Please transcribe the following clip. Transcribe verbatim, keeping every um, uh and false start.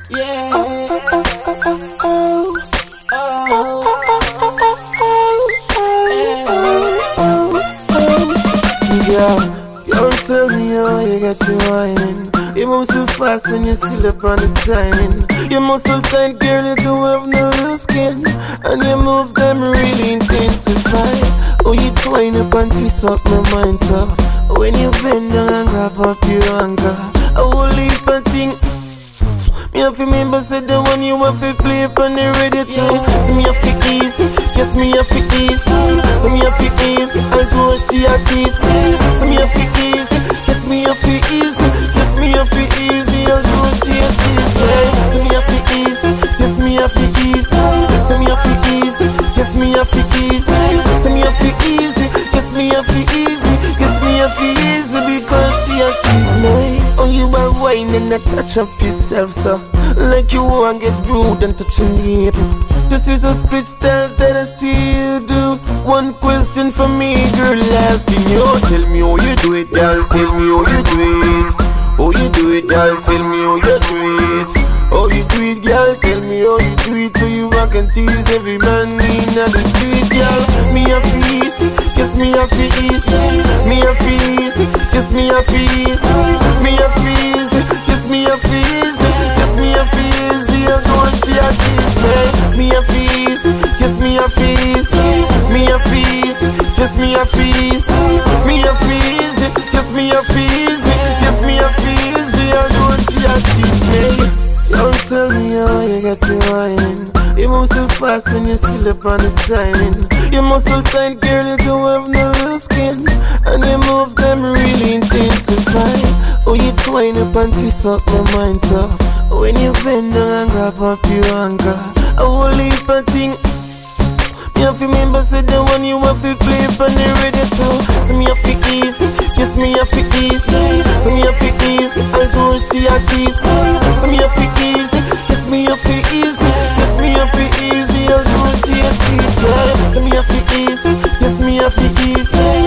Yeah. Girl, girl, tell me how you got you whining. You move so fast and you're still up on the timing. You muscle tight, girl, you don't have no loose skin, and you move them really intensify. Oh, you twine up and twist up my mind, so when you bend down and grab up your anchor, I will leap and think. Me have to remember, said the one you have to play up on the radio too. So me have to easy, yes me have to easy. So me have to easy, I'll go she a tease me. So me have to easy, yes me have to easy. Yes me have to easy, I'll go she a tease me. So me have to easy, yes me have to easy. So me have to easy, yes me have to easy. So me have to easy, yes me have to easy. Yes me have to easy because she a tease me. Oh you are whining and touch up yourself so like you wanna get rude and touch your neighbor. This is a split style that I see you do. One question for me, girl, asking you. Tell me how you do it, girl, tell me how you do it. How you do it, girl, tell me how you do it. How you do it, girl, tell me how you do it. So you walk and tease every man in the street, girl. Me a feel easy, yes me a feel easy. Me a feel easy, yes me a feel easy. Me a feel easy, yes me a feel easy. Me a feel easy, I go and she a tease me. Me a feel easy, yes me a feel easy. Me a feel easy, yes me a feel easy. Me a feel easy, yes me a feel easy. Yes me a feel easy, I go and she a tease me. Don't tell me how you got you whining. You move so fast and you're still up on the timing. You muscle tight, girl, you don't have no loose skin, and you move them really intensify. Oh, you twine up and twist up my mind, so when you bend down and grab up your anchor, I will leap and think. Me have to remember, said the one you have to play up on the radio too. So me have to easy, yes me have to easy. So me have to easy, I'll go she a tease me. So me have to easy, yes me have to easy. Yes me have to easy, I'll go she a tease me. So me have to easy, yes me have to easy.